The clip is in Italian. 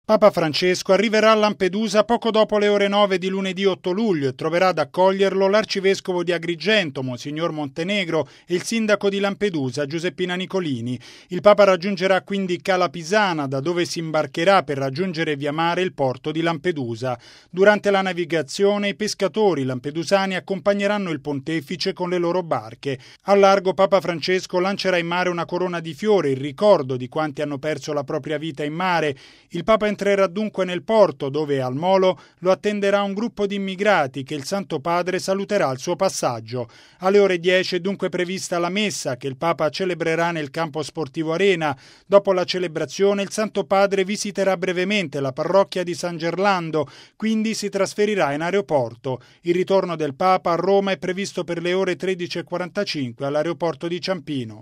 Papa Francesco arriverà a Lampedusa poco dopo le ore 9 di lunedì 8 luglio e troverà ad accoglierlo l'arcivescovo di Agrigento, Monsignor Montenegro, e il sindaco di Lampedusa, Giuseppina Nicolini. Il Papa raggiungerà quindi Cala Pisana, da dove si imbarcherà per raggiungere via mare il porto di Lampedusa. Durante la navigazione i pescatori lampedusani accompagneranno il pontefice con le loro barche. Al largo Papa Francesco lancerà in mare una corona di fiori, il ricordo di quanti hanno perso la propria vita in mare. Il Papa entrerà dunque nel porto, dove al molo lo attenderà un gruppo di immigrati che il Santo Padre saluterà al suo passaggio. Alle ore 10 è dunque prevista la messa che il Papa celebrerà nel campo sportivo Arena. Dopo la celebrazione il Santo Padre visiterà brevemente la parrocchia di San Gerlando, quindi si trasferirà in aeroporto. Il ritorno del Papa a Roma è previsto per le ore 13:45 all'aeroporto di Ciampino.